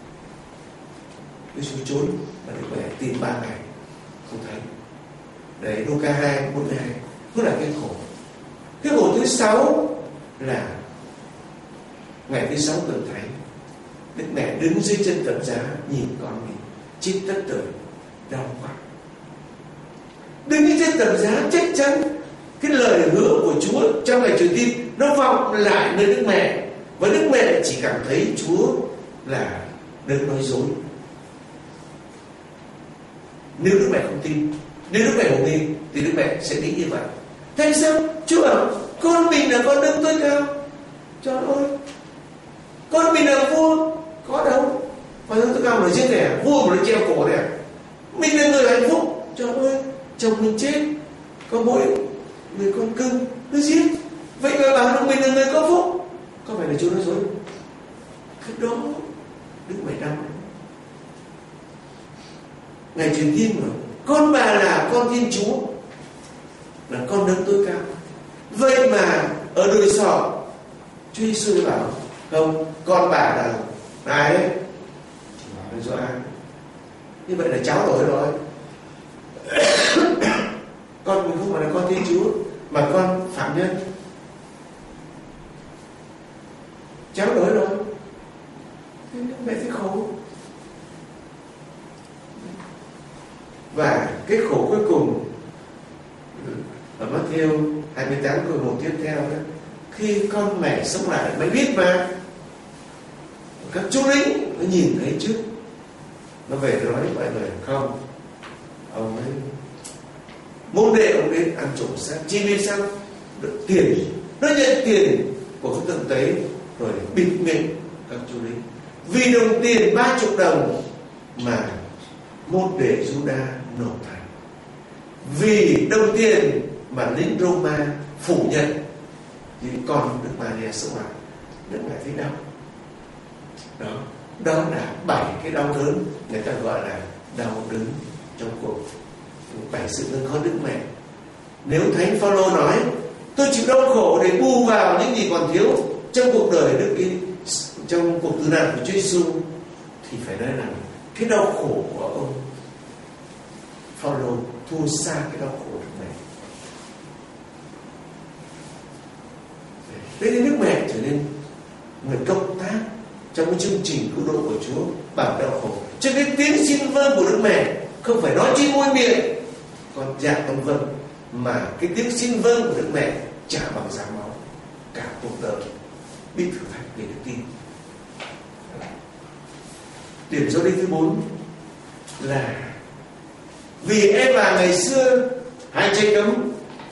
Chúa Giêsu trốn và Đức Mẹ tìm ba ngày không thấy. Đấy, Luca hai bốn mươi hai. Đó là cái khổ. Cái khổ thứ sáu là ngày thứ sáu tuần thánh, Đức Mẹ đứng dưới chân thập giá nhìn con mình chết tất tưởi, đau quá. Đứng dưới chân thập giá chắc chắn cái lời hứa của Chúa trong ngày truyền tin nó vọng lại nơi Đức Mẹ, và Đức Mẹ chỉ cảm thấy Chúa là đừng nói dối. Nếu Đức Mẹ không tin, nếu Đức Mẹ không tin thì Đức Mẹ sẽ nghĩ như vậy. Tại sao? Chúa bảo con mình là con đấng tối cao. Trời ơi, con mình là vua, có đâu con đấng tối cao mà giết này, vua mà nó treo cổ này, mình là người hạnh phúc. Trời ơi, chồng mình chết, có mỗi người con cưng nó giết, vậy mà bảo rằng mình là người có phúc. Có phải là Chúa nói dối? Cái đó Đức Mẹ đau. Ngày truyền tin mà con bà là con Thiên Chúa, là con đấng tối cao, vậy mà ở đồi sọ Chúa Giêsu bảo không, con bà là ai đấy? Chỉ bảo là do ai? Như vậy là cháu lỗi rồi. Con mình không phải là con Thiên Chúa, mà con phạm nhân. Cháu lỗi rồi. Thế mẹ thấy khổ. Và cái khổ cuối cùng ở Matthew hai mươi tám câu một tiếp theo đó, khi con mẹ sống lại, mẹ biết mà, các chú lính nó nhìn thấy trước, nó về nói mọi người không, ông ấy môn đệ ông ấy ăn trộm xác, chi vì sao? Được tiền, nó nhận tiền của các thượng tế rồi bịt miệng các chú lính. vì đồng tiền ba chục đồng mà môn đệ Giuđa nộp thành, vì đồng tiền mà lính Roma phủ nhận, thì con Đức Maria sống lại. Đức mẹ thấy đau. Đó, đó là bảy cái đau đớn người ta gọi là đau đớn trong cuộc bảy sự dâng khói Đức Mẹ. Nếu Thánh Phaolô nói tôi chịu đau khổ để bù vào những gì còn thiếu trong cuộc đời Đức ý, trong cuộc tử nạn của Chúa Giêsu, thì phải nói rằng cái đau khổ của ông Phaolô thua xa cái đau khổ Đức Mẹ. Thế nên Đức Mẹ trở nên người cộng tác trong cái chương trình cứu độ của Chúa bằng đau khổ. Cho cái tiếng xin vâng của Đức Mẹ không phải nói trên môi miệng còn dạ con vâng, mà cái tiếng xin vâng của Đức Mẹ trả bằng giá máu cả cuộc đời bị thử thách để được tin. Điểm dấu đinh thứ bốn là vì Eva ngày xưa hai trái cấm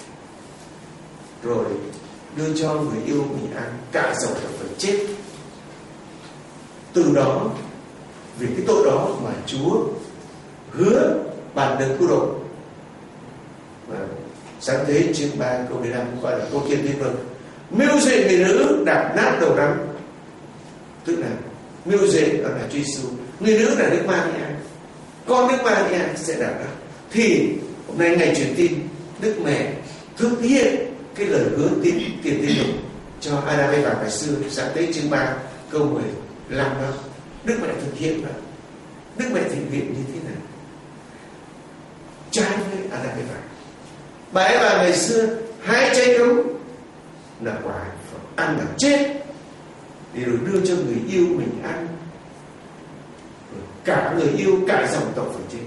rồi đưa cho người yêu mình ăn, cả dòng tộc phải chết. Từ đó, vì cái tội đó mà Chúa hứa ban đấng cứu độ. Sáng thế chương ba câu mười lăm gọi là câu chuyện thiên luân. Mưu duệ người nữ đạp nát đầu rắn, tức là mưu duệ đó là Chúa Giêsu, người nữ là Đức Maria, con Đức Maria sẽ đạp nát. Thì hôm nay ngày truyền tin, Đức Mẹ thực hiện cái lời hứa tiền tiền tiên lục cho Adam và Eva ngày xưa. Sáng thế chương ba câu mười lăm đó, Đức Mẹ thực hiện đó. Đức Mẹ thực hiện như thế nào? Trái với Adam và Eva. Bà Eva ngày xưa hai trái cấm là quả ăn là chết, để rồi đưa cho người yêu mình ăn, rồi cả người yêu cả dòng tộc phải chết.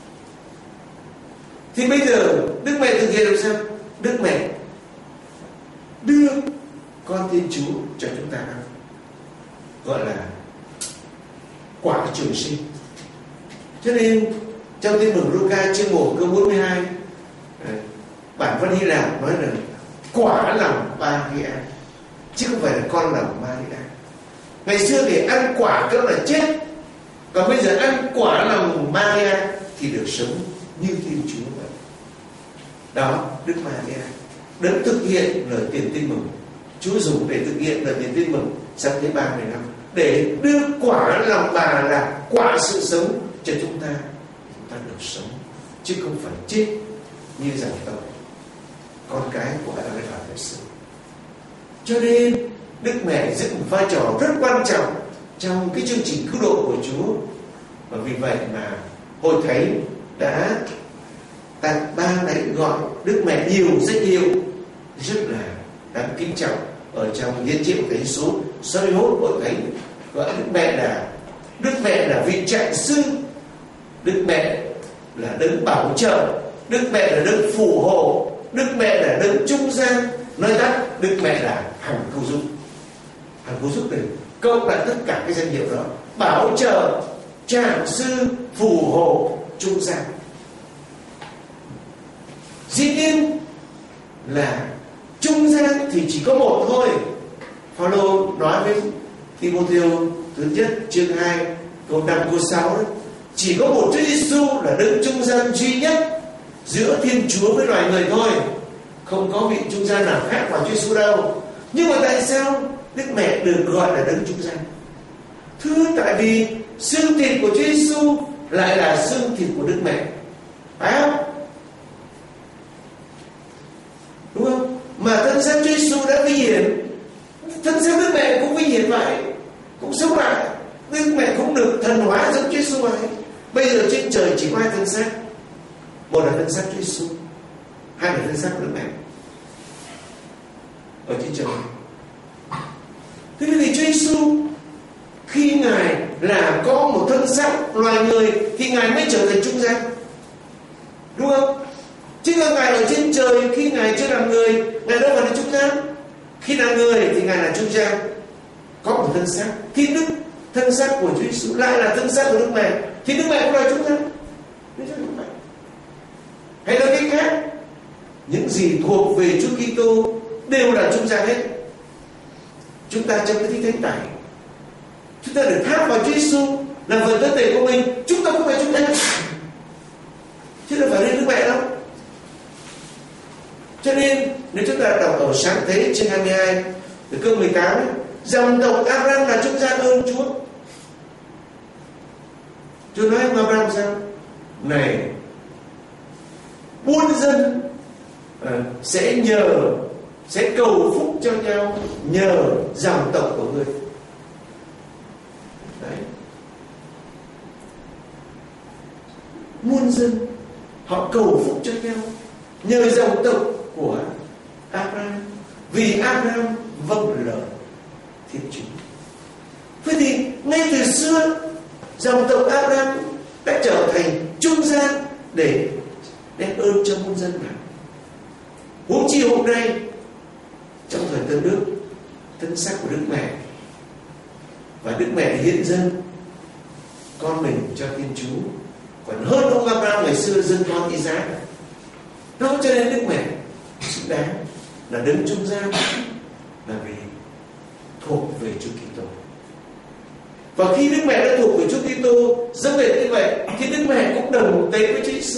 Thì bây giờ Đức Mẹ thực hiện làm sao? Đức Mẹ đưa con Thiên Chúa cho chúng ta ăn, gọi là quả trường sinh. Cho nên trong Tin mừng Luca chương một câu bốn mươi hai, bản văn Hy Lạp nói là quả lòng Maria, chứ không phải là con lòng Maria. Ngày xưa thì ăn quả cỡ là chết, còn bây giờ ăn quả lòng Maria thì được sống như Thiên Chúa vậy. Đó, Đức Maria đấng thực hiện lời tiền tin mừng. Chúa dùng để thực hiện lời tiền tin mừng sáng thế ba mươi năm, để đưa quả lòng bà là quả sự sống cho chúng ta, chúng ta được sống, chứ không phải chết như dòng tộc con cái của Adam và Eva ngày xưa. Cho nên Đức Mẹ giữ một vai trò rất quan trọng trong cái chương trình cứu độ của Chúa. Và vì vậy mà Hội Thánh đã tặng ba đại gọi Đức Mẹ nhiều danh hiệu rất là đáng kính trọng. Ở trong hiến triệu Thánh số sáu mươi mốt, Hội Thánh gọi Đức Mẹ là Đức Mẹ là vị trạng sư, Đức Mẹ là đấng bảo trợ, Đức Mẹ là đấng phù hộ, Đức Mẹ là đấng trung gian. Nói tắt, Đức Mẹ là hằng cứu giúp. Hằng cứu giúp này cộng lại tất cả cái danh hiệu đó: bảo trợ, trạng sư, phù hộ, trung gian. Dĩ nhiên là trung gian thì chỉ có một thôi. Phaolô nói với Timotheo thứ nhất chương hai câu năm câu sáu đấy, chỉ có một Chúa Giêsu là đấng trung gian duy nhất giữa Thiên Chúa với loài người thôi, không có vị trung gian nào khác ngoài Chúa Giêsu đâu. Nhưng mà tại sao Đức Mẹ được gọi là đấng trung gian? Thưa, tại vì xương thịt của Chúa Giêsu lại là xương thịt của Đức Mẹ, phải không? Đúng không? Mà thân xác Chúa Giêsu đã vinh hiển, thân xác Đức Mẹ cũng vinh hiển vậy, cũng sống lại. Đức Mẹ cũng được thần hóa giống Chúa Giêsu vậy. Bây giờ trên trời chỉ có hai thân xác, một là thân xác Chúa Giêsu, hai là thân xác của Đức Mẹ ở trên trời. Thế nên thì Chúa Giêsu khi Ngài là có một thân xác loài người thì Ngài mới trở thành trung gian, đúng không? Chứ là Ngài ở trên trời khi Ngài chưa làm người, Ngài đâu phải là trung gian. Khi là người thì Ngài là trung gian, có một thân xác. Khi Đức thân xác của Chúa Giêsu lại là thân xác của Đức Mẹ thì Đức Mẹ cũng là trung gian. Hay nói cách khác, những gì thuộc về Chúa Kitô đều là trung gian hết. Chúng ta trong cái Thánh Tẩy, chúng ta được tháp vào Chúa Giêsu làm phần thân thể của mình, chúng ta không phải chúng ta, chứ đâu phải lên Đức Mẹ đâu. Cho nên nếu chúng ta đọc ở Sáng Thế chương hai mươi hai từ câu mười tám, dòng tộc Abraham là trung gian ơn Chúa. Chúa nói với Abraham sao? Này, muôn dân à, sẽ nhờ, sẽ cầu phúc cho nhau nhờ dòng tộc của ngươi. Đấy. Muôn dân họ cầu phúc cho nhau nhờ dòng tộc của Abraham, vì Abraham vâng lời Thiên Chúa. Vậy thì ngay từ xưa dòng tộc Abraham đã trở thành trung gian để đem ơn cho muôn dân nào. Huống chi hôm nay trong thời Tân Ước, thân xác của Đức Mẹ và Đức Mẹ hiện dân con mình cho Thiên Chúa còn hơn ông Abraham ngày xưa dâng con Isaac. Đó cho nên Đức Mẹ xứng đáng là đứng trung gian, là vì thuộc về Chúa Kitô. Và khi Đức Mẹ đã thuộc về Chúa Kitô giống về như vậy thì Đức Mẹ cũng đồng tế với Chúa Giêsu.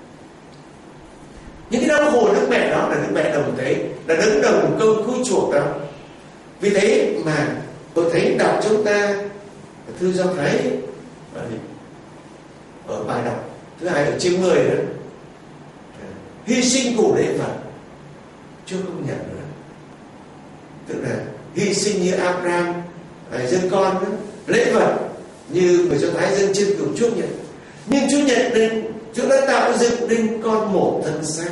Những cái đau khổ Đức Mẹ đó là Đức Mẹ đồng tế, là đứng đồng công cứu chuộc đó. Vì thế mà tôi thấy đọc chúng ta thư Do Thái ở, ở bài đọc thứ hai ở chương mười đó, hy sinh của lễ vật chưa không nhận nữa, tức là hy sinh như Abraham dân con đó, lễ vật như người Do Thái dân chân của Chúa nhận. Nhưng Chúa nhận nên, Chúa đã tạo dựng nên con một thân xác.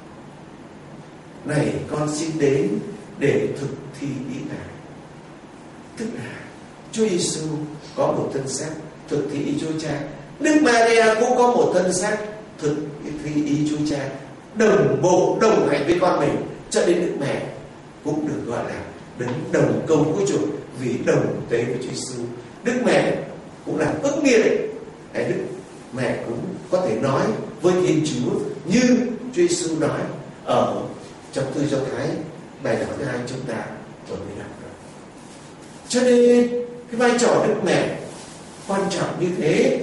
Này con xin đến để thực thi ý Ngài. Tức là Chúa Giêsu có một thân xác thực thi ý Chúa Cha. Đức Maria cũng có một thân xác thực thi ý Chúa Cha, đồng bộ đồng hành với con mình, cho đến Đức Mẹ cũng được gọi là đứng đồng công cứu chuộc vì đồng tế với Chúa Giêsu. Đức Mẹ cũng là ứng nghiệm. Đức Mẹ cũng có thể nói với Thiên Chúa như Chúa Giêsu nói ở trong thư Do Thái bài đọc thứ hai chúng ta vừa mới đọc rồi. Cho nên cái vai trò Đức Mẹ quan trọng như thế.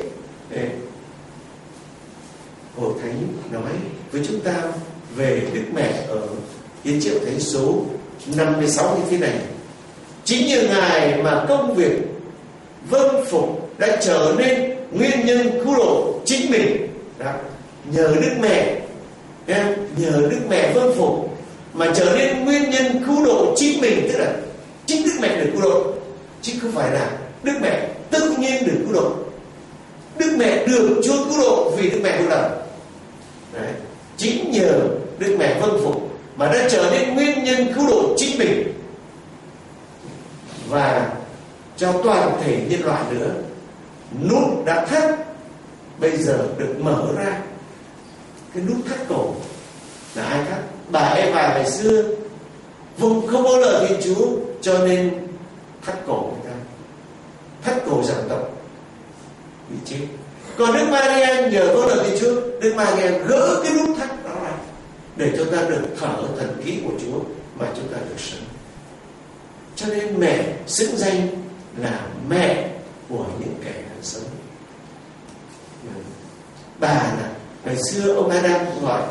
Hội Thánh nói với chúng ta về Đức Mẹ ở Hiến Triệu Thánh số năm mươi sáu như thế này: chính nhờ Ngài mà công việc vâng phục đã trở nên nguyên nhân cứu độ chính mình. Đó. Nhờ Đức Mẹ, em nhờ Đức Mẹ vâng phục mà trở nên nguyên nhân cứu độ chính mình, tức là chính Đức Mẹ được cứu độ, chứ không phải là Đức Mẹ tự nhiên được cứu độ. Đức Mẹ được Chúa cứu độ vì Đức Mẹ cứu độ. Đấy. Chính nhờ Đức Mẹ vâng phục mà đã trở nên nguyên nhân cứu độ chính mình, và cho toàn thể nhân loại nữa. Nút đã thắt bây giờ được mở ra. Cái nút thắt cổ là ai thắt? Bà Eva ngày xưa vùng không có lời Thiên Chúa, cho nên thắt cổ người ta, thắt cổ dòng tộc bị chết. Còn Đức Maria nhờ có lời Thiên Chúa, Đức Maria gỡ cái nút thắt đó ra để cho ta được thở thần khí của Chúa mà chúng ta được sống. Cho nên mẹ xứng danh là mẹ của những kẻ đang sống. Bà là ngày xưa ông Adam cũng gọi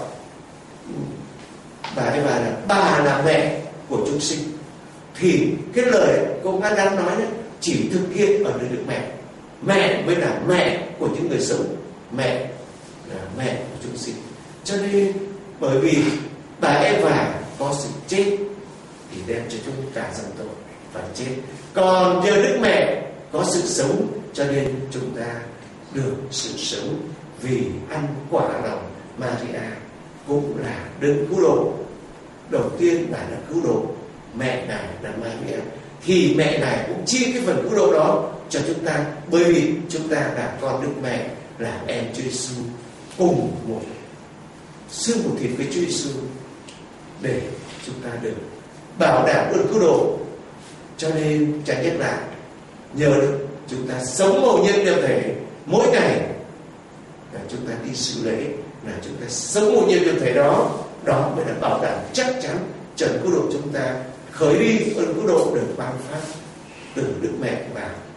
bà ấy bà là bà là mẹ của chúng sinh, thì cái lời của ông Adam nói đấy chỉ thực hiện ở nơi Đức Mẹ. Mẹ mới là mẹ của những người sống, mẹ là mẹ của chúng sinh. Cho nên bởi vì bà Eva có sự chết thì đem cho chúng cả dòng tộc phải chết, còn nhờ Đức Mẹ có sự sống cho nên chúng ta được sự sống vì ăn quả lòng Maria cũng là đấng cứu độ. Đầu tiên là đã cứu độ, mẹ Ngài là Maria, thì mẹ Ngài cũng chia cái phần cứu độ đó cho chúng ta, bởi vì chúng ta là con Đức Mẹ, là em Chúa Giêsu, cùng một xương một thịt với Chúa Giêsu, để chúng ta được bảo đảm ơn cứu độ. Cho nên chẳng nhất là nhờ được chúng ta sống hầu nhân nhập thể mỗi ngày, là chúng ta đi sự lễ, là chúng ta sống hầu nhân nhập thể đó, đó mới là bảo đảm chắc chắn trần cứu độ chúng ta khởi đi ơn cứu độ được ban phát từ Đức Mẹ vào.